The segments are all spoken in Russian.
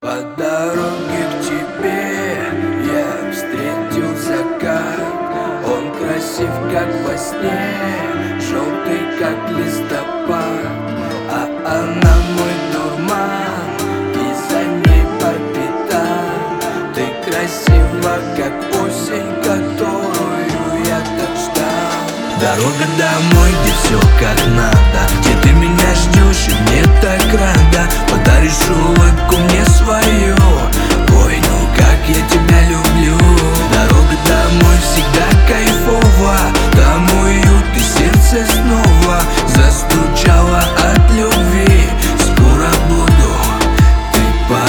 По дороге к тебе я встретил закат. Он красив, как во сне, желтый, как листопад. А она мой дурман, и за ней по пятам. Ты красива, как осень, которую я так ждал. Дорога домой, где все как надо, где ты меня ждешь и мне так рада. Подаришь улыбку мне свою, ой, ну как я тебя люблю. Дорога домой всегда кайфова, там уют и сердце снова застучало от любви. Скоро буду, ты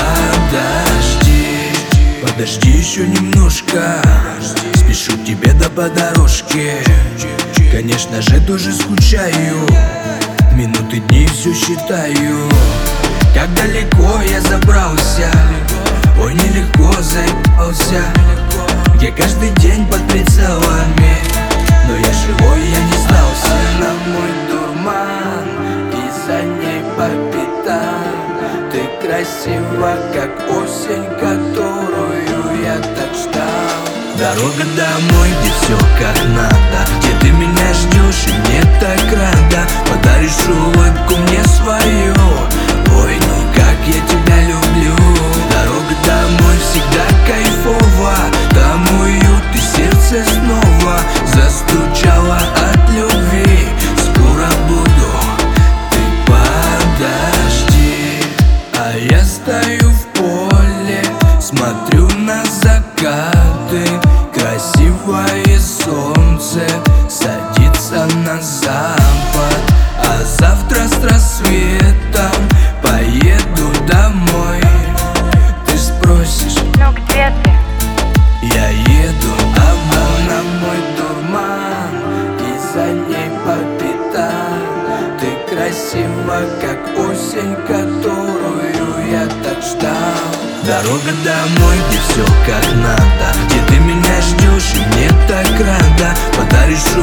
подожди еще немножко. Спешу к тебе да по дорожке. Конечно же тоже скучаю, минуты, дни все считаю. Как далеко я забрался, ой, нелегко заебался. Где каждый день под прицелами, но я живой, я не сдался. Она мой дурман, и за ней по пятам. Ты красива, как осень, которую я так ждал. Дорога домой, где все как надо, где ты меня ждешь и мне так рада. Подаришь улыбку мне свою, ой, ну как я тебя люблю. Дорога домой всегда кайфова, там уют и сердце снова застучало от любви. Скоро буду, ты подожди. А я стою в поле, смотрю на закаты. Красивое солнце садится на запад, а завтра с рассветом поеду домой. Ты спросишь, ну где ты? я еду, а она мой дурман, и за ней по пятам. Ты красива, как осень, которую я так ждал. Дорога домой, где все как надо, где ты меня ждешь и мне так рада. Подаришь